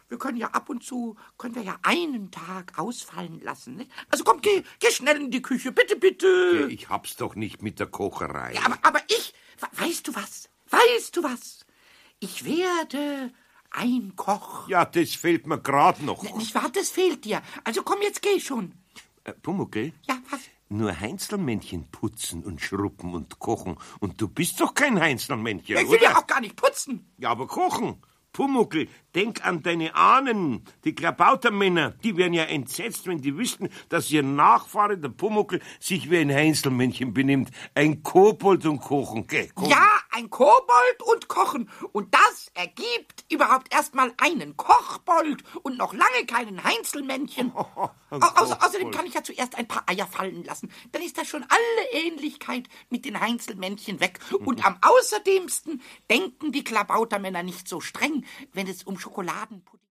wir können ja ab und zu, einen Tag ausfallen lassen. Nicht? Also komm, geh schnell in die Küche, bitte, bitte. Ja, ich hab's doch nicht mit der Kocherei. Ja, aber weißt du was? Ich werde ein Koch. Ja, das fehlt mir grad noch. Nicht wahr, das fehlt dir. Also komm, jetzt geh schon. Pumuckl? Ja, was? Nur Heinzelmännchen putzen und schruppen und kochen. Und du bist doch kein Heinzelmännchen, Ich will oder? ja auch gar nicht putzen. Ja, aber kochen. Pumuckl, denk an deine Ahnen, die Klabautermänner. Die wären ja entsetzt, wenn die wüssten, dass ihr Nachfahre, der Pumuckl, sich wie ein Heinzelmännchen benimmt. Ein Kobold und Kochen, gell? Kochen. Ja, ein Kobold und Kochen. Und das ergibt überhaupt erstmal einen Kochbold und noch lange keinen Heinzelmännchen. Außerdem kann ich ja zuerst ein paar Eier fallen lassen. Dann ist da schon alle Ähnlichkeit mit den Heinzelmännchen weg. Und am außerdemsten denken die Klabautermänner nicht so streng, wenn es um Schokoladenpudding